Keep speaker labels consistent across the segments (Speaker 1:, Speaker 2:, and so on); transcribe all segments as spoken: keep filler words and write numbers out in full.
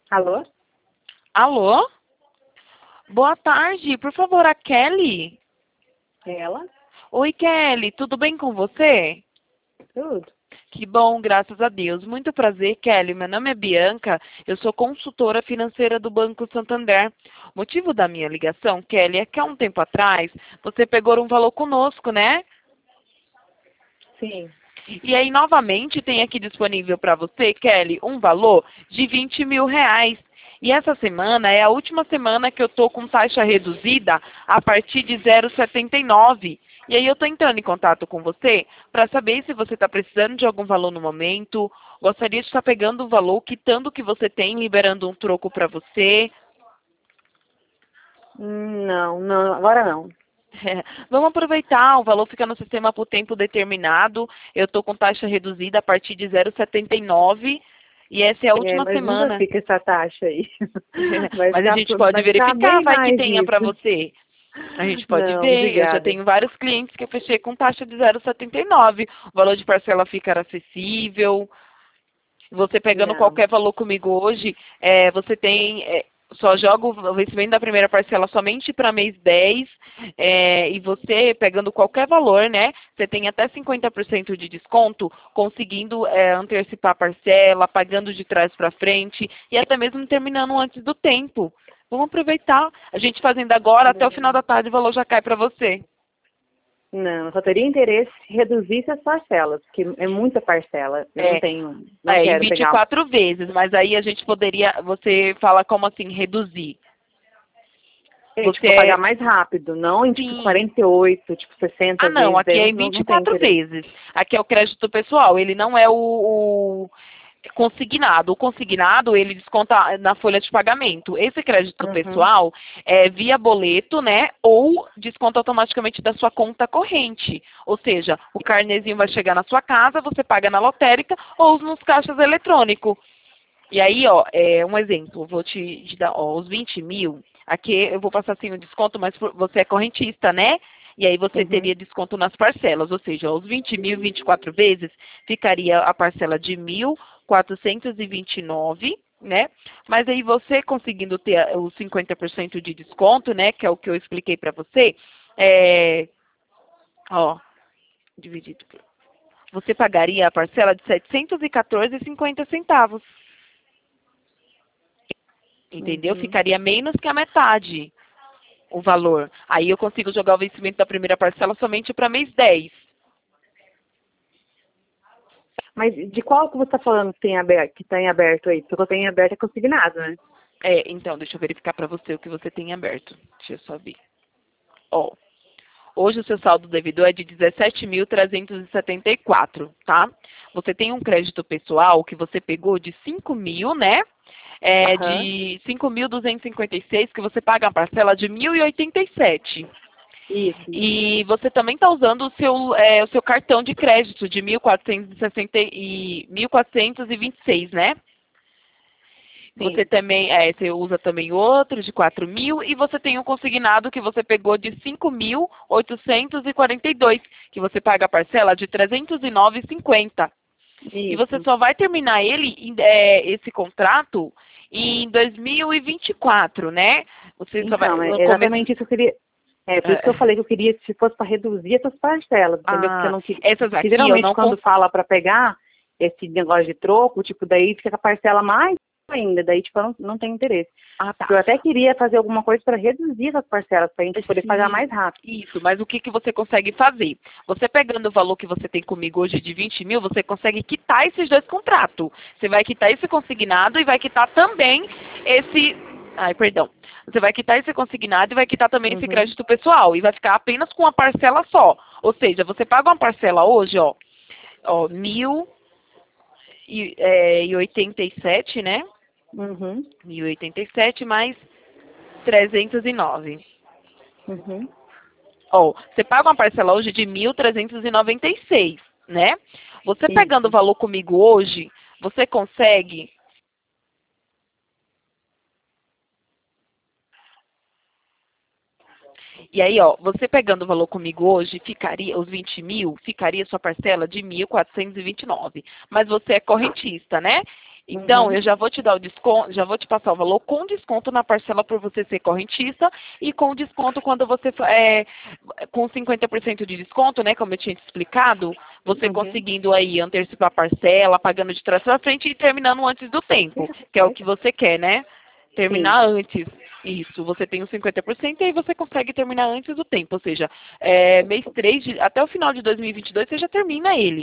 Speaker 1: Alô?
Speaker 2: Alô? Boa tarde, por favor, a Kelly.
Speaker 1: Ela?
Speaker 2: Oi, Kelly, tudo bem com você?
Speaker 1: Tudo.
Speaker 2: Que bom, graças a Deus. Muito prazer, Kelly. Meu nome é Bianca, eu sou consultora financeira do Banco Santander. O motivo da minha ligação, Kelly, é que há um tempo atrás você pegou um valor conosco, né?
Speaker 1: Sim.
Speaker 2: E aí, novamente, tem aqui disponível para você, Kelly, um valor de vinte mil reais. E essa semana é a última semana que eu estou com taxa reduzida a partir de zero vírgula setenta e nove. E aí eu estou entrando em contato com você para saber se você está precisando de algum valor no momento. Gostaria de estar pegando o valor, quitando o que você tem, liberando um troco para você.
Speaker 1: Hum, Não, não, agora não.
Speaker 2: É, vamos aproveitar, o valor fica no sistema por tempo determinado. Eu estou com taxa reduzida a partir de zero vírgula setenta e nove e essa é a
Speaker 1: É,
Speaker 2: última
Speaker 1: mas nunca
Speaker 2: semana.
Speaker 1: fica essa taxa aí. Vai
Speaker 2: Mas a
Speaker 1: ficar,
Speaker 2: gente pode
Speaker 1: vai ficar
Speaker 2: verificar,
Speaker 1: bem
Speaker 2: vai que
Speaker 1: mais
Speaker 2: tenha para
Speaker 1: isso.
Speaker 2: você. A gente pode
Speaker 1: Não,
Speaker 2: ver, eu já
Speaker 1: obrigada.
Speaker 2: tenho vários clientes que eu fechei com taxa de zero vírgula setenta e nove. O valor de parcela fica acessível. Você pegando
Speaker 1: Não.
Speaker 2: qualquer valor comigo hoje, é, você tem, é, só joga o vencimento da primeira parcela somente para mês dez, é, e você pegando qualquer valor, né, você tem até cinquenta por cento de desconto, conseguindo é, antecipar a parcela, pagando de trás para frente, e até mesmo terminando antes do tempo. Vamos aproveitar. A gente fazendo agora, até o final da tarde o valor já cai para você.
Speaker 1: Não, eu só teria interesse em reduzir essas parcelas, porque é muita parcela. Eu não
Speaker 2: É,
Speaker 1: tenho, não
Speaker 2: é, em
Speaker 1: quero
Speaker 2: vinte e
Speaker 1: pegar.
Speaker 2: quatro vezes, mas aí a gente poderia, você fala como assim, reduzir.
Speaker 1: É,
Speaker 2: Você
Speaker 1: tipo, pagar
Speaker 2: é,
Speaker 1: mais rápido, não em tipo
Speaker 2: sim.
Speaker 1: quarenta e oito, tipo
Speaker 2: Ah,
Speaker 1: sessenta
Speaker 2: não,
Speaker 1: vezes. Daí
Speaker 2: aqui
Speaker 1: eu
Speaker 2: é
Speaker 1: não,
Speaker 2: em
Speaker 1: não,
Speaker 2: vinte e
Speaker 1: não tenho
Speaker 2: quatro
Speaker 1: interesse.
Speaker 2: vezes. Aqui é o crédito pessoal, ele não é o, o consignado. O consignado, ele desconta na folha de pagamento. Esse crédito
Speaker 1: Uhum.
Speaker 2: pessoal é via boleto, né, ou desconta automaticamente da sua conta corrente. Ou seja, o carnezinho vai chegar na sua casa, você paga na lotérica ou nos caixas eletrônicos. E aí, ó, é um exemplo, vou te, te dar, ó, os vinte mil, aqui eu vou passar assim o desconto, mas por- você é correntista, né? E aí você
Speaker 1: Uhum.
Speaker 2: teria desconto nas parcelas, ou seja, os vinte mil, vinte e quatro vezes, ficaria a parcela de mil quatrocentos e vinte e nove, né? Mas aí você conseguindo ter a- os cinquenta por cento de desconto, né, que é o que eu expliquei para você, é, ó, dividido, por- você pagaria a parcela de setecentos e quatorze reais e cinquenta centavos. Entendeu?
Speaker 1: Uhum.
Speaker 2: Ficaria menos que a metade o valor. Aí eu consigo jogar o vencimento da primeira parcela somente para mês dez.
Speaker 1: Mas de qual que você está falando que tem aberto, que está em aberto aí? Porque eu tenho aberto é consignado, né?
Speaker 2: É, então, deixa eu verificar para você o que você tem aberto. Deixa eu só ver. Ó, hoje o seu saldo devedor é de dezessete mil trezentos e setenta e quatro, tá? Você tem um crédito pessoal que você pegou de cinco mil, né? É
Speaker 1: Aham.
Speaker 2: de cinco mil duzentos e cinquenta e seis que você paga a parcela de mil e oitenta e sete.
Speaker 1: Isso, isso.
Speaker 2: E você também está usando o seu, é, o seu cartão de crédito de mil quatrocentos e sessenta e mil quatrocentos e vinte e seis, né? Você
Speaker 1: Sim.
Speaker 2: também, é, você usa também outro de quatro mil e você tem um consignado que você pegou de cinco mil oitocentos e quarenta e dois, que você paga a parcela de trezentos e nove reais e cinquenta centavos. E você
Speaker 1: Isso.
Speaker 2: só vai terminar ele, em- é, esse contrato, em dois mil e vinte e quatro, né? Você só vai,
Speaker 1: Então, é
Speaker 2: no começo,
Speaker 1: exatamente isso que eu queria. É, por isso que eu
Speaker 2: é,
Speaker 1: falei que eu queria, se fosse para reduzir essas parcelas, entendeu? Porque eu
Speaker 2: ah,
Speaker 1: não queria.
Speaker 2: essas
Speaker 1: Porque
Speaker 2: aqui eu
Speaker 1: geralmente
Speaker 2: não
Speaker 1: quando
Speaker 2: consigo.
Speaker 1: fala para pegar esse negócio de troco, tipo, daí fica com a parcela mais ainda, daí, tipo, eu não, não tenho interesse.
Speaker 2: Ah,
Speaker 1: Porque eu
Speaker 2: tá.
Speaker 1: até queria fazer alguma coisa para reduzir essas parcelas, para a gente poder pagar
Speaker 2: Sim,
Speaker 1: mais rápido.
Speaker 2: isso. Mas o que, que você consegue fazer? Você pegando o valor que você tem comigo hoje de vinte mil, você consegue quitar esses dois contratos. Você vai quitar esse consignado e vai quitar também esse... Ai, perdão. Você vai quitar esse consignado e vai quitar também esse
Speaker 1: Uhum.
Speaker 2: crédito pessoal. E vai ficar apenas com uma parcela só. Ou seja, você paga uma parcela hoje, ó, ó mil e, é, e oitenta e sete, né?
Speaker 1: Uhum.
Speaker 2: Mil e oitenta e sete mais trezentos e nove.
Speaker 1: Uhum.
Speaker 2: Ó, você paga uma parcela hoje de mil trezentos e noventa e seis, né? Você pegando o
Speaker 1: Isso.
Speaker 2: valor comigo hoje, você consegue... E aí, ó, você pegando o valor comigo hoje, ficaria, os vinte mil, ficaria sua parcela de mil quatrocentos e vinte e nove. Mas você é correntista, né? Então,
Speaker 1: Uhum.
Speaker 2: eu já vou te dar o desconto, já vou te passar o valor com desconto na parcela por você ser correntista e com desconto quando você, é, com cinquenta por cento de desconto, né, como eu tinha te explicado, você
Speaker 1: Uhum.
Speaker 2: conseguindo aí antecipar a parcela, pagando de trás para frente e terminando antes do tempo, que é o que você quer, né?
Speaker 1: Sim.
Speaker 2: Terminar antes. Isso, você tem os cinquenta por cento e aí você consegue terminar antes do tempo, ou seja, é, mês três, de, até o final de dois mil e vinte e dois, você já termina ele.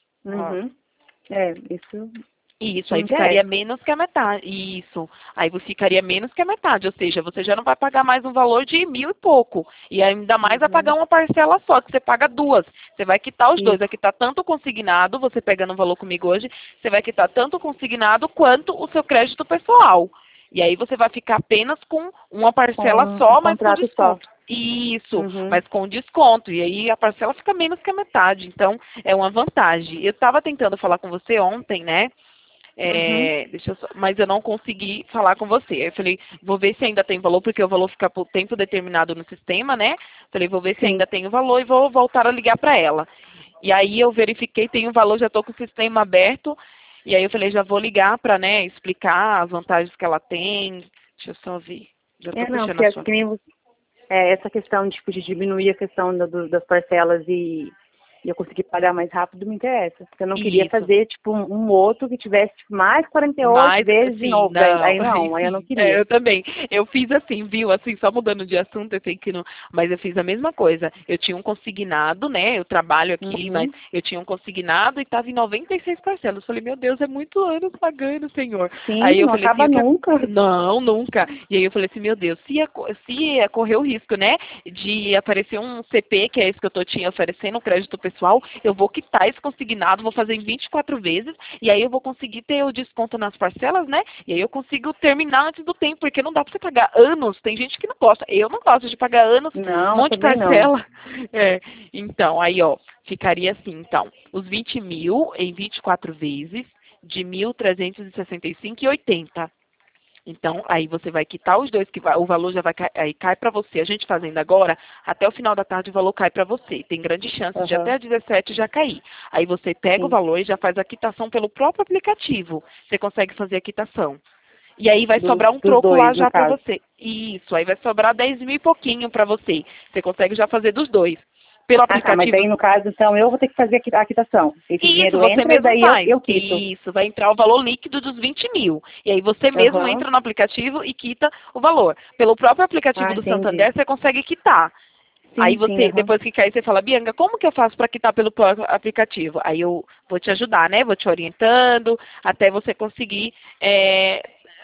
Speaker 2: Ó.
Speaker 1: Uhum. É, isso
Speaker 2: Isso,
Speaker 1: me
Speaker 2: aí ficaria
Speaker 1: interessa.
Speaker 2: menos que a metade. Isso. Aí você ficaria menos que a metade, ou seja, você já não vai pagar mais um valor de mil e pouco. E ainda mais vai pagar
Speaker 1: Uhum.
Speaker 2: uma parcela só, que você paga duas. Você vai quitar os dois,
Speaker 1: Isso.
Speaker 2: vai quitar tanto o consignado, você pegando o valor comigo hoje, você vai quitar tanto o consignado quanto o seu crédito pessoal. E aí você vai ficar apenas com uma parcela
Speaker 1: Com um
Speaker 2: só, mas com
Speaker 1: contrato só.
Speaker 2: desconto. Isso,
Speaker 1: Uhum.
Speaker 2: mas com desconto. E aí a parcela fica menos que a metade. Então, é uma vantagem. Eu estava tentando falar com você ontem, né?
Speaker 1: Uhum.
Speaker 2: É, deixa eu só, mas eu não consegui falar com você. Aí eu falei, vou ver se ainda tem valor, porque o valor fica por tempo determinado no sistema, né? Falei, vou ver se
Speaker 1: Sim.
Speaker 2: ainda tem o valor e vou voltar a ligar para ela. E aí eu verifiquei, tem o valor, já estou com o sistema aberto. E aí eu falei, já vou ligar para, né, explicar as vantagens que ela tem. Deixa eu só ver. Já estou
Speaker 1: É, não,
Speaker 2: puxando
Speaker 1: porque
Speaker 2: a
Speaker 1: é
Speaker 2: sua.
Speaker 1: que nem você- é, essa questão tipo, de diminuir a questão da- do- das parcelas e, e eu conseguir pagar mais rápido me interessa. Porque eu não queria
Speaker 2: Isso.
Speaker 1: fazer, tipo, um, um outro que tivesse tipo, mais quarenta e oito
Speaker 2: Mas,
Speaker 1: vezes de
Speaker 2: sim,
Speaker 1: novo. Daí,
Speaker 2: não,
Speaker 1: aí não, aí eu não
Speaker 2: sim, é,
Speaker 1: queria.
Speaker 2: eu também. Eu fiz assim, viu? Assim, só mudando de assunto, eu sei que não, mas eu fiz a mesma coisa. Eu tinha um consignado, né? Eu trabalho aqui, mas
Speaker 1: Uhum.
Speaker 2: eu tinha um consignado e estava em noventa e seis parcelas. Eu falei, meu Deus, é muito anos pagando, Senhor.
Speaker 1: Sim,
Speaker 2: Aí eu
Speaker 1: não
Speaker 2: falei assim,
Speaker 1: acaba
Speaker 2: eu quero...
Speaker 1: nunca.
Speaker 2: Não, nunca. E aí eu falei assim, meu Deus, se ia, co- se ia correr o risco, né, de aparecer um C P, que é esse que eu tô te oferecendo, um crédito pessoal, eu vou quitar esse consignado, vou fazer em vinte e quatro vezes, e aí eu vou conseguir ter o desconto nas parcelas, né? E aí eu consigo terminar antes do tempo, porque não dá pra você pagar anos. Tem gente que não gosta. Eu não gosto de pagar anos, um
Speaker 1: Não,
Speaker 2: monte de
Speaker 1: também não.
Speaker 2: parcela. É. Então, aí, ó, ficaria assim, então, os vinte mil em vinte e quatro vezes de mil trezentos e sessenta e cinco e oitenta. Então, aí você vai quitar os dois, que vai- o valor já vai cair, aí cai para você. A gente fazendo agora, até o final da tarde o valor cai para você. Tem grande chance de até
Speaker 1: Aham,
Speaker 2: a dezessete já cair. Aí você pega o
Speaker 1: sim.
Speaker 2: valor e já faz a quitação pelo próprio aplicativo. Você consegue fazer a quitação. E aí vai
Speaker 1: Dos,
Speaker 2: sobrar um
Speaker 1: dos
Speaker 2: troco lá
Speaker 1: dois, no
Speaker 2: já para
Speaker 1: caso.
Speaker 2: você. Isso, aí vai sobrar dez mil e pouquinho para você. Você consegue já fazer dos dois. Pelo
Speaker 1: Ah, tá, mas
Speaker 2: aplicativo.
Speaker 1: aí no caso, então, eu vou ter que fazer a qui- a quitação. Esse
Speaker 2: Isso,
Speaker 1: dinheiro
Speaker 2: você
Speaker 1: entra e
Speaker 2: mesmo
Speaker 1: daí eu,
Speaker 2: faz.
Speaker 1: eu quito.
Speaker 2: Isso, vai entrar o valor líquido dos vinte mil. E aí você mesmo
Speaker 1: Aham.
Speaker 2: entra no aplicativo e quita o valor. Pelo próprio aplicativo
Speaker 1: Ah,
Speaker 2: do
Speaker 1: entendi.
Speaker 2: Santander, você consegue quitar. Aí
Speaker 1: Sim, sim,
Speaker 2: você,
Speaker 1: aham.
Speaker 2: depois que cair, você fala, Bianca, como que eu faço para quitar pelo próprio aplicativo? Aí eu vou te ajudar, né? Vou te orientando até você conseguir é,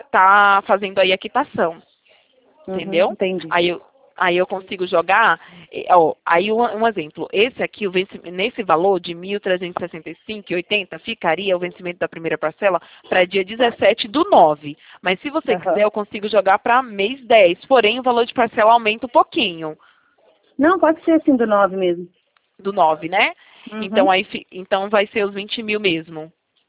Speaker 2: tá fazendo aí a quitação.
Speaker 1: Uhum,
Speaker 2: Entendeu?
Speaker 1: entendi.
Speaker 2: Aí eu, aí eu consigo jogar, eh, ó, aí um, um exemplo, esse aqui, o vencimento, nesse valor de mil trezentos e sessenta e cinco e oitenta, ficaria o vencimento da primeira parcela para dia dezessete do nove. Mas se você quiser,
Speaker 1: Aham.
Speaker 2: eu consigo jogar para mês dez, porém o valor de parcela aumenta um pouquinho
Speaker 1: Não, pode ser assim do nove mesmo.
Speaker 2: do nove, né? Então,
Speaker 1: Uhum.
Speaker 2: aí, fi- então vai ser os vinte mil mesmo.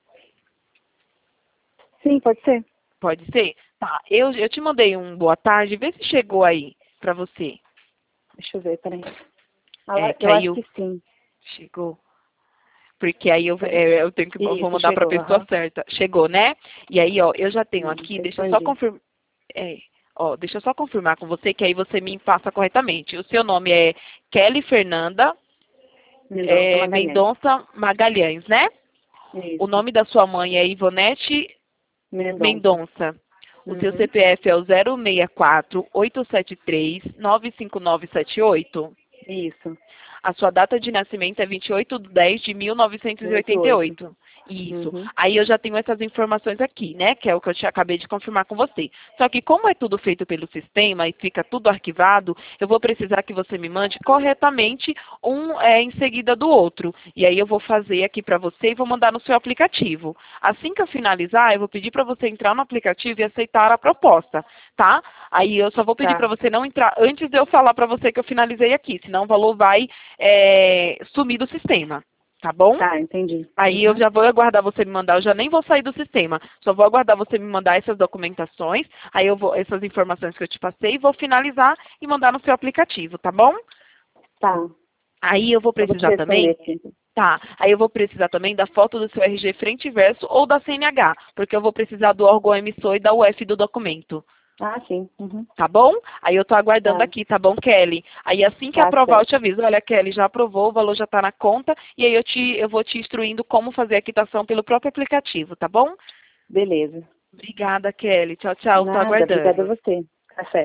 Speaker 1: Sim, pode ser.
Speaker 2: Pode ser? Tá, eu, eu te mandei um boa tarde, vê se chegou aí para você.
Speaker 1: Deixa eu ver, peraí. Ah,
Speaker 2: É,
Speaker 1: lá-
Speaker 2: que
Speaker 1: eu
Speaker 2: aí
Speaker 1: acho
Speaker 2: eu...
Speaker 1: que sim.
Speaker 2: Chegou. Porque aí eu,
Speaker 1: Peraí.
Speaker 2: é, eu tenho que eu vou
Speaker 1: Isso,
Speaker 2: mandar para a
Speaker 1: chegou,
Speaker 2: pessoa
Speaker 1: aham.
Speaker 2: certa. Chegou, né? E aí, ó, eu já tenho
Speaker 1: Sim,
Speaker 2: aqui, deixa eu só
Speaker 1: respondi.
Speaker 2: confirmar. É, ó, deixa eu só confirmar com você que aí você me passa corretamente. O seu nome é Kelly Fernanda
Speaker 1: Mendonça
Speaker 2: é,
Speaker 1: Magalhães.
Speaker 2: Mendonça Magalhães, né? O
Speaker 1: Isso.
Speaker 2: nome da sua mãe é Ivonete
Speaker 1: Mendonça.
Speaker 2: Mendonça. O seu
Speaker 1: Uhum.
Speaker 2: C P F é o zero seis quatro, oito sete três, nove cinco nove sete oito.
Speaker 1: Isso.
Speaker 2: A sua data de nascimento é vinte e oito de dez de mil novecentos e
Speaker 1: Vinte e
Speaker 2: oitenta e
Speaker 1: oito.
Speaker 2: oito. Isso.
Speaker 1: Uhum.
Speaker 2: Aí eu já tenho essas informações aqui, né? Que é o que eu te acabei de confirmar com você. Só que como é tudo feito pelo sistema e fica tudo arquivado, eu vou precisar que você me mande corretamente um é, em seguida do outro. E aí eu vou fazer aqui para você e vou mandar no seu aplicativo. Assim que eu finalizar, eu vou pedir para você entrar no aplicativo e aceitar a proposta, tá? Aí eu só vou pedir para
Speaker 1: Tá.
Speaker 2: você não entrar antes de eu falar para você que eu finalizei aqui, senão o valor vai é, sumir do sistema, tá bom?
Speaker 1: Tá, entendi.
Speaker 2: Aí eu
Speaker 1: Uhum.
Speaker 2: já vou aguardar você me mandar, eu já nem vou sair do sistema, só vou aguardar você me mandar essas documentações, aí eu vou, essas informações que eu te passei, vou finalizar e mandar no seu aplicativo, tá bom?
Speaker 1: Tá.
Speaker 2: Aí eu vou
Speaker 1: Eu vou te
Speaker 2: precisar
Speaker 1: responder
Speaker 2: também,
Speaker 1: aqui.
Speaker 2: Tá, aí eu vou precisar também da foto do seu R G frente e verso ou da C N H, porque eu vou precisar do órgão emissor e da U F do documento.
Speaker 1: Ah, sim. Uhum.
Speaker 2: Tá bom? Aí eu tô aguardando
Speaker 1: Tá,
Speaker 2: aqui, tá bom, Kelly? Aí assim que
Speaker 1: tá
Speaker 2: aprovar, eu
Speaker 1: certo.
Speaker 2: te aviso. Olha, Kelly, já aprovou, o valor já tá na conta, e aí eu, te, eu vou te instruindo como fazer a quitação pelo próprio aplicativo, tá bom?
Speaker 1: Beleza.
Speaker 2: Obrigada, Kelly. Tchau, tchau. Tô
Speaker 1: Nada, obrigada a
Speaker 2: aguardando.
Speaker 1: você. Café.